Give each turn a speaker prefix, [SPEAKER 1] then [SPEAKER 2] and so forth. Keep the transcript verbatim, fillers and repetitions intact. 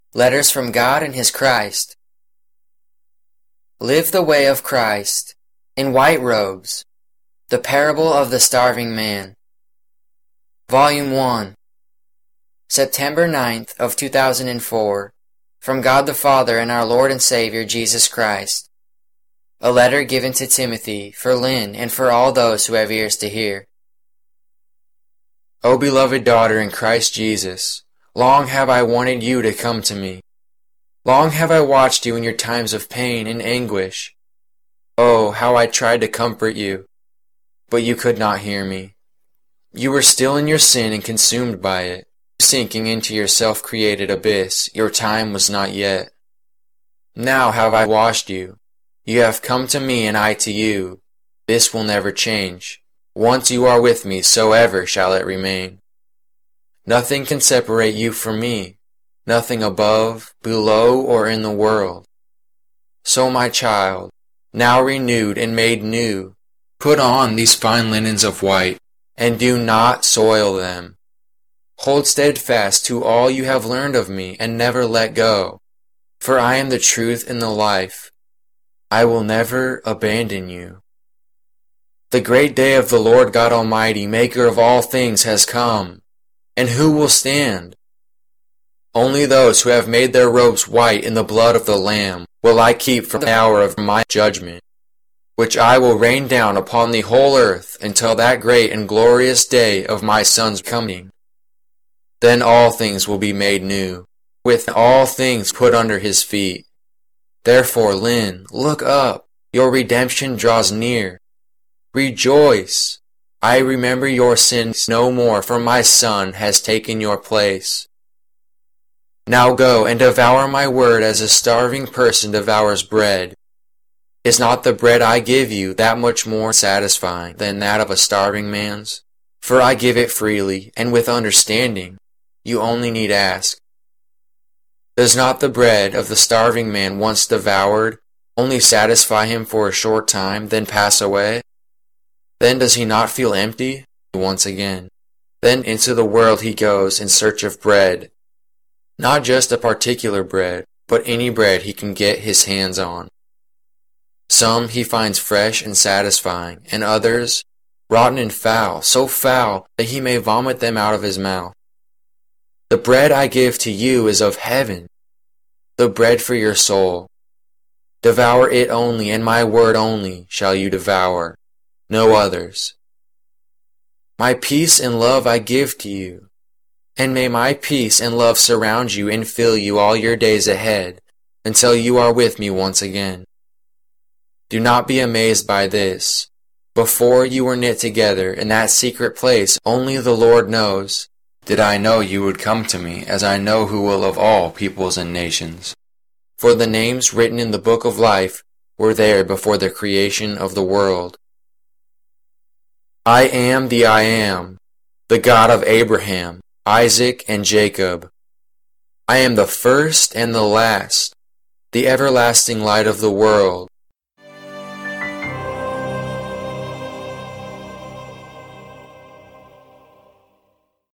[SPEAKER 1] Letters from God and His Christ. Live the way of Christ, in white robes. The Parable of the Starving Man. Volume one. September ninth of two thousand four. From God the Father and our Lord and Savior Jesus Christ. A letter given to Timothy, for Lynn, and for all those who have ears to hear. O beloved daughter in Christ Jesus, long have I wanted you to come to me. Long have I watched you in your times of pain and anguish. Oh, how I tried to comfort you, but you could not hear me. You were still in your sin and consumed by it, sinking into your self-created abyss. Your time was not yet. Now have I washed you. You have come to me and I to you. This will never change. Once you are with me, so ever shall it remain. Nothing can separate you from me, nothing above, below, or in the world. So, my child, now renewed and made new, put on these fine linens of white, and do not soil them. Hold steadfast to all you have learned of me, and never let go. For I am the truth and the life. I will never abandon you. The great day of the Lord God Almighty, Maker of all things, has come. And who will stand? Only those who have made their robes white in the blood of the Lamb will I keep from the hour of my judgment, which I will rain down upon the whole earth until that great and glorious day of my Son's coming. Then all things will be made new, with all things put under his feet. Therefore, Lynn, look up, your redemption draws near. Rejoice! I remember your sins no more, for my Son has taken your place. Now go and devour my word as a starving person devours bread. Is not the bread I give you that much more satisfying than that of a starving man's? For I give it freely, and with understanding. You only need ask. Does not the bread of the starving man once devoured only satisfy him for a short time, then pass away? Then does he not feel empty once again? Then into the world he goes in search of bread. Not just a particular bread, but any bread he can get his hands on. Some he finds fresh and satisfying, and others rotten and foul, so foul that he may vomit them out of his mouth. The bread I give to you is of heaven, the bread for your soul. Devour it only, and my word only shall you devour, no others. My peace and love I give to you, and may my peace and love surround you and fill you all your days ahead, until you are with me once again. Do not be amazed by this. Before you were knit together in that secret place only the Lord knows, did I know you would come to me, as I know who will of all peoples and nations. For the names written in the book of life were there before the creation of the world. I am the I am, the God of Abraham, Isaac, and Jacob. I am the first and the last, the everlasting light of the world.